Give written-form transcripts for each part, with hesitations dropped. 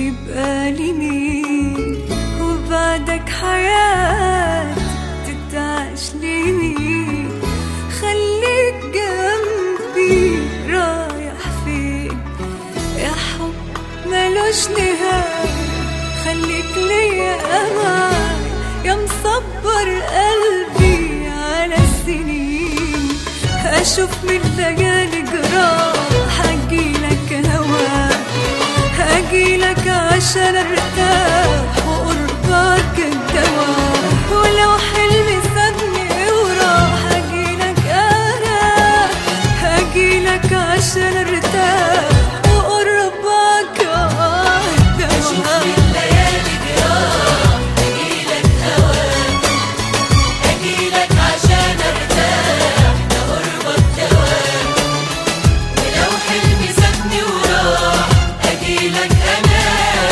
يبقى لي مين وبعدك حياتي تتعاش لي مين؟ خليك جنبي رايح فين يا حب ملوش نهاية؟ خليك ليا أمان يا مصبر قلبي على السنين. أشوف من ليالي جراح أجيلك هواك، أجيلك عشان أرتاح وقربك الدواء. ولو حلمي سابني وراح أجيلك أنا، أجيلك عشان أرتاح وقربك الدواء. أشوف من ليالي جراح أجيلك هواك، أجيلك عشان أرتاح وقربك دواء. ولو حلمي سابني وراح أجيلك أنا،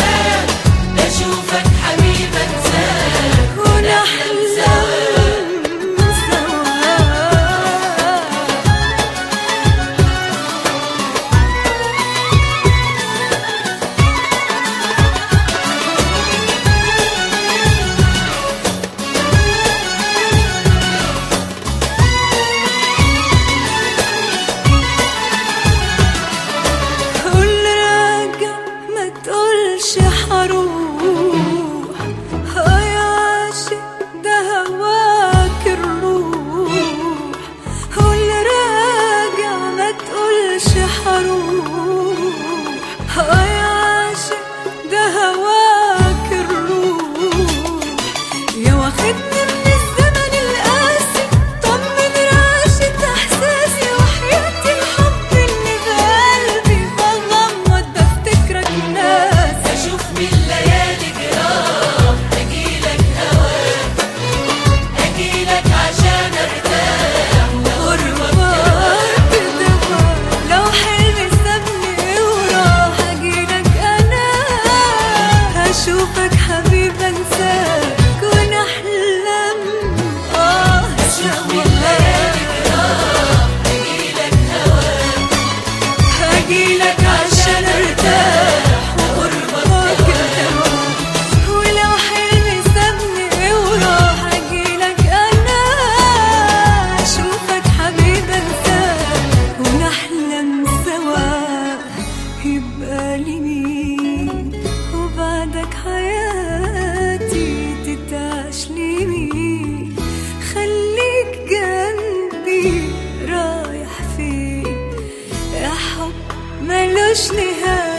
أشوفك حبيب أنساك ونحلم سوا. هروح يا عاشق ده هواك الروح، واللي راجع ما تقولش هروح. يا عاشق ده هواك الروح، يا واخدني من الزمن القاسي طمن رعشة احساسي. وحياتي الحب اللي بقلبي بغمض بفتكرك ناسي. أشوف من ليالي جراح أجيلك هواك، أجيلك عشان أرتاح وقربك دواء. لو حلمي سابني وراح أجيلك أنا، هشوفك حبيب أنساك ونحلم أشوف من ليالي جراح أجيلك هواك، هجيلك عشان ارتاح وقربك الدواء. ولو حلمي سابني وراح اجيلك انا، اشوفك حبيب انساك ونحلم سوا. يبقى لي مين وبعدك حياتي تتعاش لي مين؟ خليك جنبي رايح فين يا حب ملوش نهاية؟